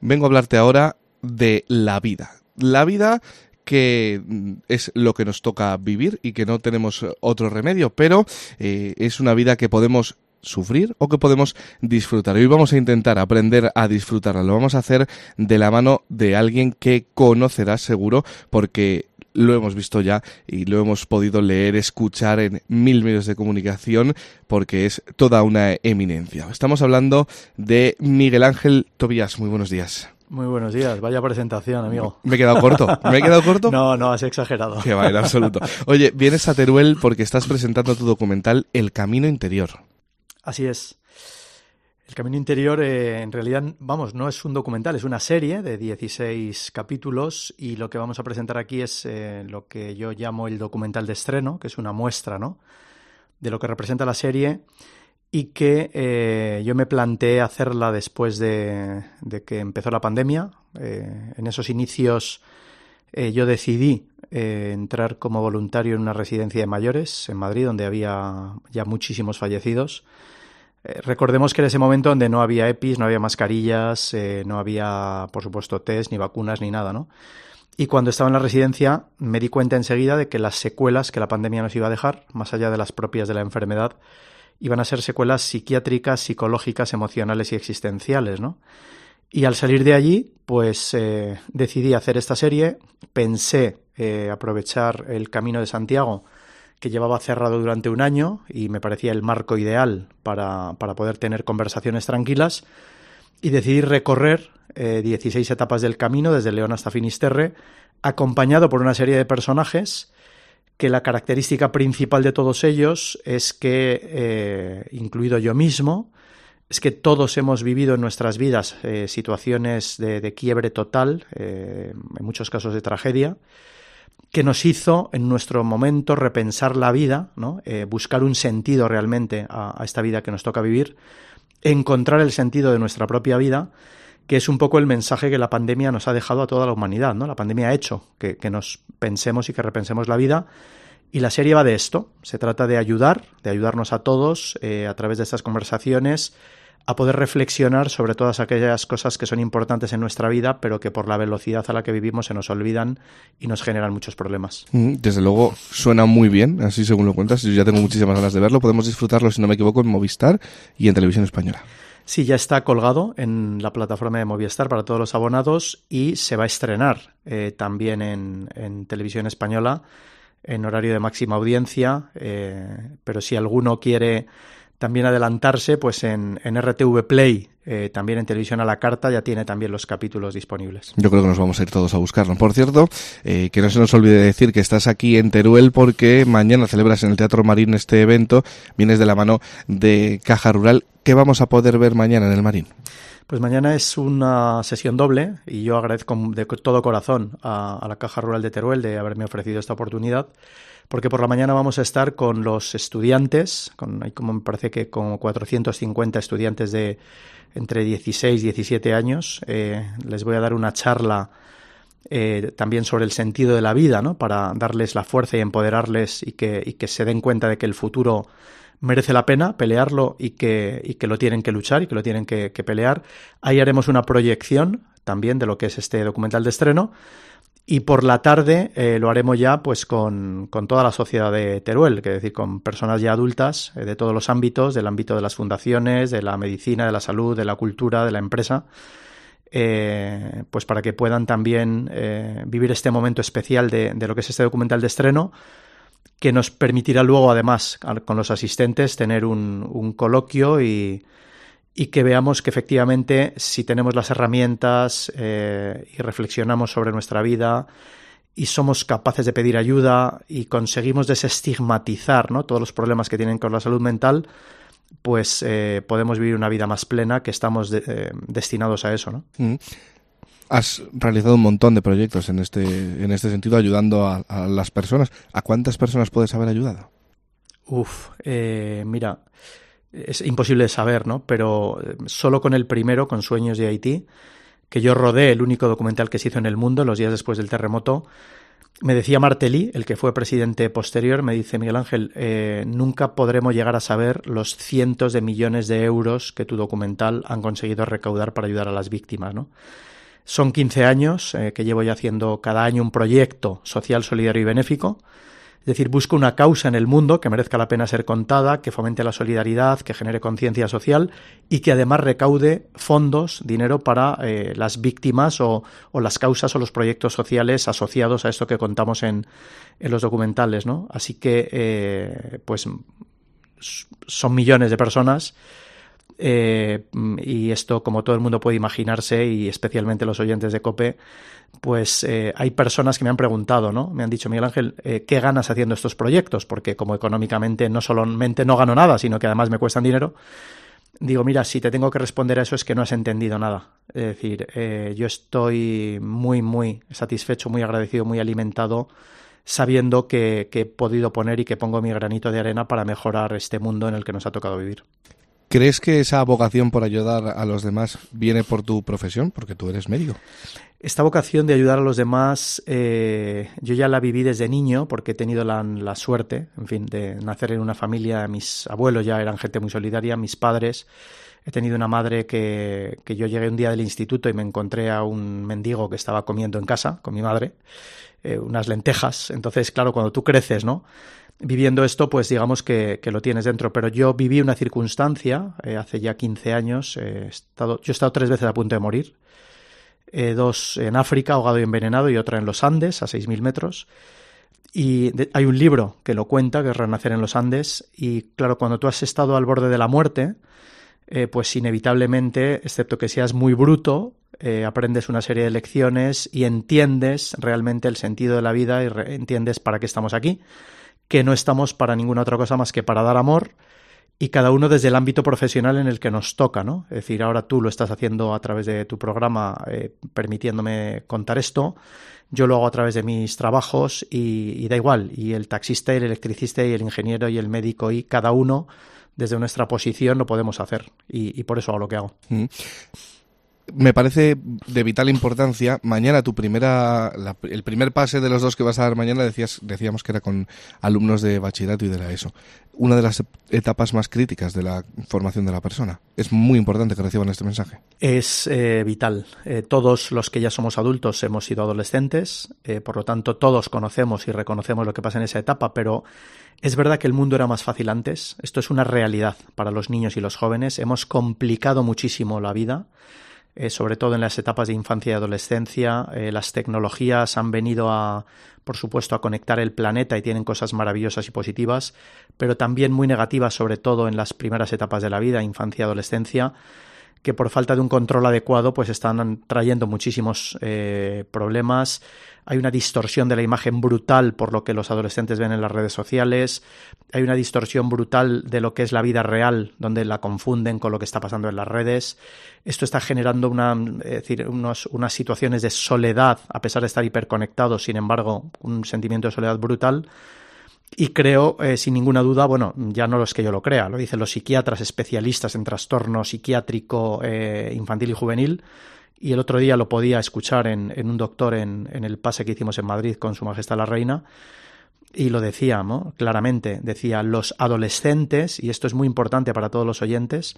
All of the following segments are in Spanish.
vengo a hablarte ahora de la vida. La vida que es lo que nos toca vivir y que no tenemos otro remedio, pero es una vida que podemos sufrir o que podemos disfrutar. Hoy vamos a intentar aprender a disfrutarla. Lo vamos a hacer de la mano de alguien que conocerás seguro, porque lo hemos visto ya y lo hemos podido leer, escuchar en 1000 medios de comunicación, porque es toda una eminencia. Estamos hablando de Miguel Ángel Tobías. Muy buenos días. Muy buenos días, vaya presentación, amigo. ¿Me he quedado corto? ¿Me he quedado corto? No, has exagerado. Que va, en absoluto. Oye, vienes a Teruel porque estás presentando tu documental El Camino Interior. Así es. El Camino Interior, en realidad, no es un documental, es una serie de 16 capítulos, y lo que vamos a presentar aquí es lo que yo llamo el documental de estreno, que es una muestra, ¿no?, de lo que representa la serie, y que yo me planteé hacerla después de que empezó la pandemia. En esos inicios yo decidí entrar como voluntario en una residencia de mayores en Madrid, donde había ya muchísimos fallecidos. Recordemos que era ese momento donde no había EPIs, no había mascarillas, no había, por supuesto, test, ni vacunas, ni nada, ¿no? Y cuando estaba en la residencia me di cuenta enseguida de que las secuelas que la pandemia nos iba a dejar, más allá de las propias de la enfermedad, iban a ser secuelas psiquiátricas, psicológicas, emocionales y existenciales, ¿no? Y al salir de allí, pues decidí hacer esta serie. Pensé aprovechar el Camino de Santiago, que llevaba cerrado durante un año, y me parecía el marco ideal para poder tener conversaciones tranquilas, y decidí recorrer 16 etapas del camino, desde León hasta Finisterre, acompañado por una serie de personajes que la característica principal de todos ellos es que, incluido yo mismo, es que todos hemos vivido en nuestras vidas situaciones de quiebre total, en muchos casos de tragedia, que nos hizo en nuestro momento repensar la vida, ¿no? Buscar un sentido realmente a esta vida que nos toca vivir, encontrar el sentido de nuestra propia vida, que es un poco el mensaje que la pandemia nos ha dejado a toda la humanidad, ¿no? La pandemia ha hecho que nos pensemos y que repensemos la vida, y la serie va de esto. Se trata de ayudarnos a todos a través de estas conversaciones a poder reflexionar sobre todas aquellas cosas que son importantes en nuestra vida, pero que por la velocidad a la que vivimos se nos olvidan y nos generan muchos problemas. Desde luego suena muy bien, así según lo cuentas. Yo ya tengo muchísimas ganas de verlo. Podemos disfrutarlo, si no me equivoco, en Movistar y en Televisión Española. Sí, ya está colgado en la plataforma de Movistar para todos los abonados, y se va a estrenar también en Televisión Española en horario de máxima audiencia, pero si alguno quiere también adelantarse, pues en RTV Play, también en Televisión a la Carta, ya tiene también los capítulos disponibles. Yo creo que nos vamos a ir todos a buscarlo. Por cierto, que no se nos olvide decir que estás aquí en Teruel porque mañana celebras en el Teatro Marín este evento. Vienes de la mano de Caja Rural. ¿Qué vamos a poder ver mañana en el Marín? Pues mañana es una sesión doble, y yo agradezco de todo corazón a la Caja Rural de Teruel de haberme ofrecido esta oportunidad, porque por la mañana vamos a estar con los estudiantes, hay como me parece que como 450 estudiantes de entre 16 y 17 años. Les voy a dar una charla también sobre el sentido de la vida, ¿no?, para darles la fuerza y empoderarles, y que se den cuenta de que el futuro merece la pena pelearlo, y que lo tienen que luchar y que lo tienen que pelear. Ahí haremos una proyección también de lo que es este documental de estreno, y por la tarde lo haremos ya pues con toda la sociedad de Teruel, que es decir, con personas ya adultas de todos los ámbitos, del ámbito de las fundaciones, de la medicina, de la salud, de la cultura, de la empresa, pues para que puedan también vivir este momento especial de lo que es este documental de estreno, que nos permitirá luego, además, con los asistentes, tener un coloquio y que veamos que efectivamente, si tenemos las herramientas y reflexionamos sobre nuestra vida y somos capaces de pedir ayuda y conseguimos desestigmatizar, ¿no?, todos los problemas que tienen con la salud mental, pues podemos vivir una vida más plena, que estamos destinados a eso, ¿no? Has realizado un montón de proyectos en este sentido, ayudando a las personas. ¿A cuántas personas puedes haber ayudado? Mira, es imposible de saber, ¿no? Pero solo con el primero, con Sueños de Haití, que yo rodé, el único documental que se hizo en el mundo, los días después del terremoto, me decía Martelly, el que fue presidente posterior, me dice: Miguel Ángel, nunca podremos llegar a saber los cientos de millones de euros que tu documental han conseguido recaudar para ayudar a las víctimas, ¿no? Son 15 años que llevo ya haciendo cada año un proyecto social, solidario y benéfico. Es decir, busco una causa en el mundo que merezca la pena ser contada, que fomente la solidaridad, que genere conciencia social y que además recaude fondos, dinero para las víctimas o las causas o los proyectos sociales asociados a esto que contamos en los documentales, ¿no? Así que, pues, son millones de personas. Y esto, como todo el mundo puede imaginarse, y especialmente los oyentes de COPE, pues hay personas que me han preguntado, ¿no? Me han dicho, Miguel Ángel, ¿qué ganas haciendo estos proyectos? Porque como económicamente no solamente no gano nada, sino que además me cuestan dinero. Digo, mira, si te tengo que responder a eso es que no has entendido nada. Es decir, yo estoy muy, muy satisfecho, muy agradecido, muy alimentado, sabiendo que he podido poner y que pongo mi granito de arena para mejorar este mundo en el que nos ha tocado vivir. ¿Crees que esa vocación por ayudar a los demás viene por tu profesión? Porque tú eres médico. Esta vocación de ayudar a los demás, yo ya la viví desde niño porque he tenido la suerte, en fin, de nacer en una familia. Mis abuelos ya eran gente muy solidaria, mis padres. He tenido una madre que yo llegué un día del instituto y me encontré a un mendigo que estaba comiendo en casa con mi madre, unas lentejas. Entonces, claro, cuando tú creces, ¿no?, viviendo esto, pues digamos que lo tienes dentro. Pero yo viví una circunstancia hace ya 15 años. Yo he estado 3 veces a punto de morir. 2 en África, ahogado y envenenado, y otra en los Andes, a 6.000 metros. Y hay un libro que lo cuenta, que es Renacer en los Andes. Y claro, cuando tú has estado al borde de la muerte, pues inevitablemente, excepto que seas muy bruto, aprendes una serie de lecciones y entiendes realmente el sentido de la vida y entiendes para qué estamos aquí, que no estamos para ninguna otra cosa más que para dar amor, y cada uno desde el ámbito profesional en el que nos toca, ¿no? Es decir, ahora tú lo estás haciendo a través de tu programa, permitiéndome contar esto. Yo lo hago a través de mis trabajos y da igual. Y el taxista, y el electricista, y el ingeniero, y el médico, y cada uno desde nuestra posición lo podemos hacer. Y por eso hago lo que hago. Me parece de vital importancia. Mañana el primer pase de los 2 que vas a dar mañana decíamos que era con alumnos de bachillerato y de la ESO. Una de las etapas más críticas de la formación de la persona. Es muy importante que reciban este mensaje. Es vital. Todos los que ya somos adultos hemos sido adolescentes, por lo tanto todos conocemos y reconocemos lo que pasa en esa etapa, pero es verdad que el mundo era más fácil antes. Esto es una realidad para los niños y los jóvenes. Hemos complicado muchísimo la vida. Sobre todo en las etapas de infancia y adolescencia. Las tecnologías han venido por supuesto, a conectar el planeta y tienen cosas maravillosas y positivas, pero también muy negativas, sobre todo en las primeras etapas de la vida, infancia y adolescencia, que por falta de un control adecuado pues están trayendo muchísimos problemas. Hay una distorsión de la imagen brutal por lo que los adolescentes ven en las redes sociales. Hay una distorsión brutal de lo que es la vida real, donde la confunden con lo que está pasando en las redes. Esto está generando unas situaciones de soledad, a pesar de estar hiperconectados, sin embargo, un sentimiento de soledad brutal. Y creo, sin ninguna duda, bueno, ya no es que yo lo crea, lo dicen los psiquiatras especialistas en trastorno psiquiátrico infantil y juvenil, y el otro día lo podía escuchar en un doctor en el pase que hicimos en Madrid con Su Majestad la Reina, y lo decía, ¿no?, claramente, decía, los adolescentes, y esto es muy importante para todos los oyentes,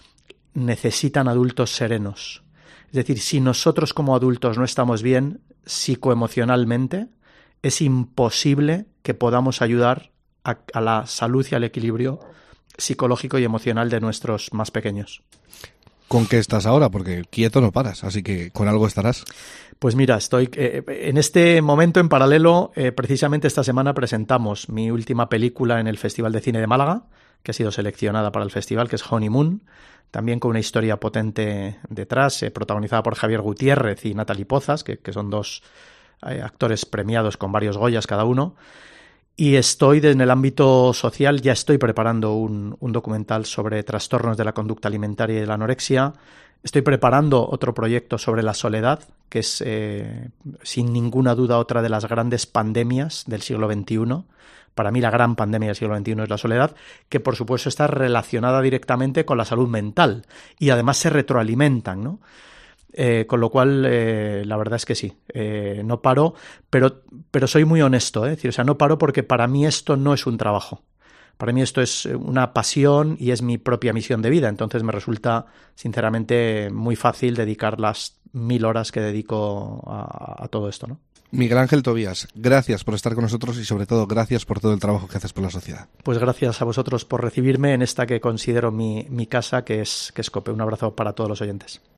necesitan adultos serenos. Es decir, si nosotros como adultos no estamos bien psicoemocionalmente, es imposible que podamos ayudar a la salud y al equilibrio psicológico y emocional de nuestros más pequeños. ¿Con qué estás ahora? Porque quieto no paras, así que con algo estarás. Pues mira, estoy en este momento en paralelo. Precisamente esta semana presentamos mi última película en el Festival de Cine de Málaga, que ha sido seleccionada para el festival, que es Honeymoon, también con una historia potente detrás, protagonizada por Javier Gutiérrez y Natalie Pozas, que son 2 actores premiados con varios Goyas cada uno. Y estoy en el ámbito social, ya estoy preparando un documental sobre trastornos de la conducta alimentaria y de la anorexia. Estoy preparando otro proyecto sobre la soledad, que es sin ninguna duda otra de las grandes pandemias del siglo XXI. Para mí la gran pandemia del siglo XXI es la soledad, que por supuesto está relacionada directamente con la salud mental y además se retroalimentan, ¿no? Con lo cual, la verdad es que sí, no paro, pero soy muy honesto, es decir, o sea, no paro porque para mí esto no es un trabajo. Para mí esto es una pasión y es mi propia misión de vida. Entonces me resulta, sinceramente, muy fácil dedicar las 1000 horas que dedico a todo esto, ¿no? Miguel Ángel Tobías, gracias por estar con nosotros y sobre todo gracias por todo el trabajo que haces por la sociedad. Pues gracias a vosotros por recibirme en esta que considero mi casa, que es COPE. Un abrazo para todos los oyentes.